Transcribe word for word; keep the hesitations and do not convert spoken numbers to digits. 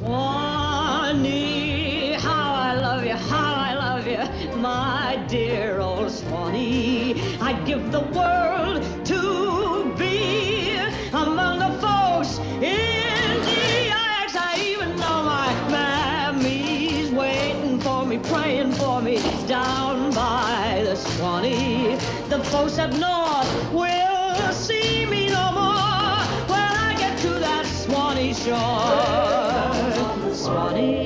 Swanee, how I love you, how I love you, my dear old Swanee. I'd give the world to be among the folks in the I X. I even know my mammy's waiting for me, praying for me down by the Swanee. The folks up north will see me no more when I get to that Swanee shore. Swanee.